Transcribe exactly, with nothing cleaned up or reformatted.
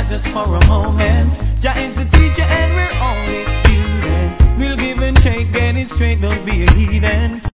lives just for a moment. Jah is the teacher and we're only students. We'll give and take, get it straight, don't be a heathen.